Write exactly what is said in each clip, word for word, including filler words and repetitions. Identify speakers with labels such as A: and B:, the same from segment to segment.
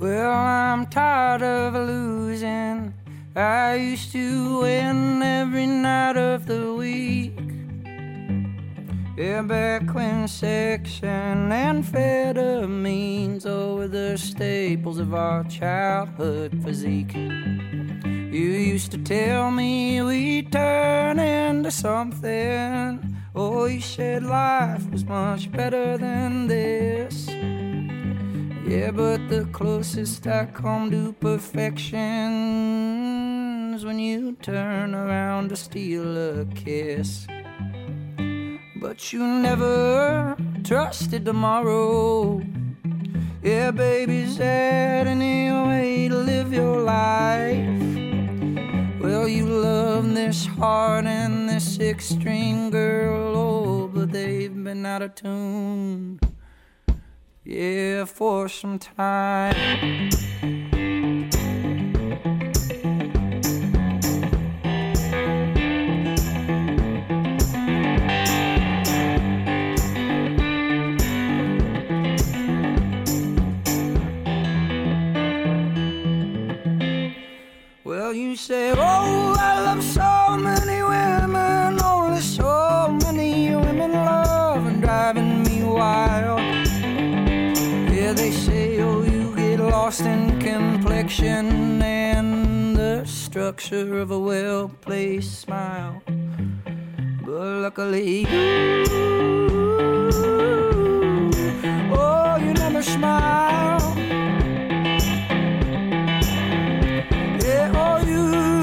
A: Well, I'm tired of losing. I used to win every night of the week. Yeah, back when sex and amphetamines were the staples of our childhood physique. You used to tell me we'd turn into something. Oh, you said life was much better than this. Yeah, but the closest I come to perfection is when you turn around to steal a kiss. But you never trusted tomorrow. Yeah, baby, is that any way to live your life? Well, you love this heart and this six-string girl, oh, but they've been out of tune, yeah, for some time. Well, you say, oh, I love so many women, only so many women love and driving me wild. Yeah, they say, oh, you get lost in complexion and the structure of a well-placed smile. But luckily you, oh, you never smile. Yeah, oh, you,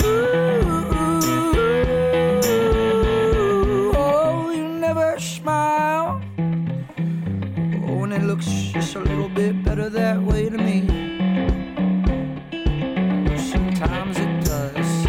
A: oh, you never smile. Oh, and it looks just a little bit better that way to me. Sometimes it does.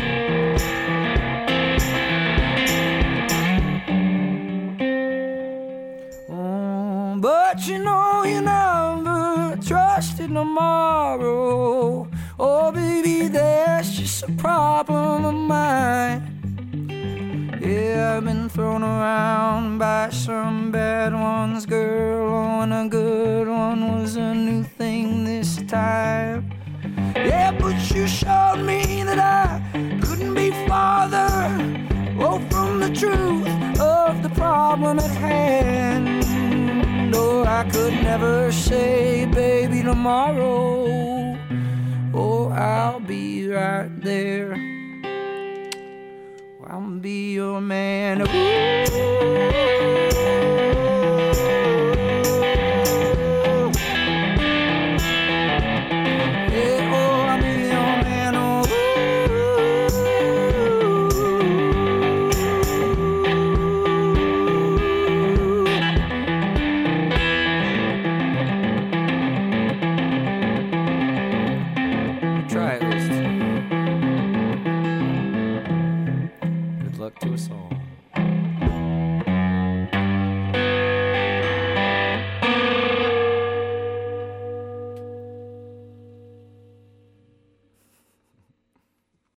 A: Oh, but you know you never trusted tomorrow. Oh, baby, that's just a problem of mine. Yeah, I've been thrown around by some bad ones, girl. Oh, and a good one was a new thing this time. Yeah, but you showed me that I couldn't be farther, oh, from the truth of the problem at hand. Oh, I could never say, baby, tomorrow, oh, I'll be right there. I'll be your man. Ooh. Yeah, oh, I'll be your man. Oh. Try it, at least. Good luck to us all.